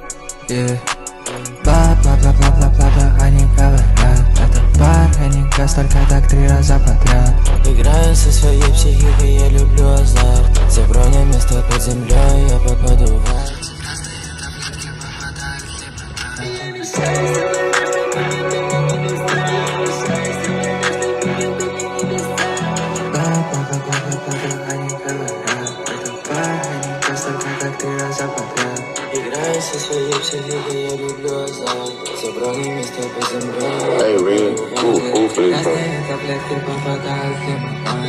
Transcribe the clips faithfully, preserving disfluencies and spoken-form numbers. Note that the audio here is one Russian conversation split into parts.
Yeah. Бла-бла-бла-бла-бла-бла, они говорят, это бар, они газ, только так три раза подряд. Играю со своей психикой, я люблю азарт. Заброня место под землей, я попаду в ад. Играю со своей психикой, я люблю азарт. Заброня место под землей. Hey, Red, who, who for this song? Таблетки попадают в геморрой.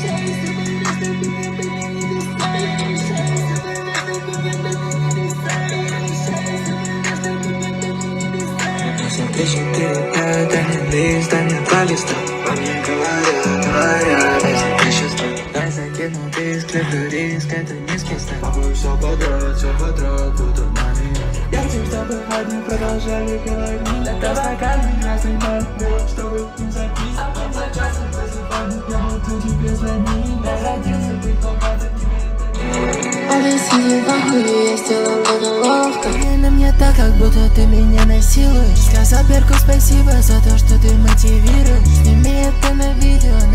Три, четыре, пять, дай мне лист, дай мне два листа. По мне говорят, говорят, если ты сейчас дай закину диск, люблю риск, это низкий стек. Тобой все подряд, все подряд, буду мани. Я хочу, чтобы одни продолжали говорить. Это стаканы, красный бар, чтобы не запить. А потом за часом вызывать, я буду тебе звонить. Я родился, ты только Объясни вам, я сделал это ловко. На мне так, как будто ты меня насилуешь. Сказал Берку спасибо за то, что ты мотивируешь. Сними это на видео,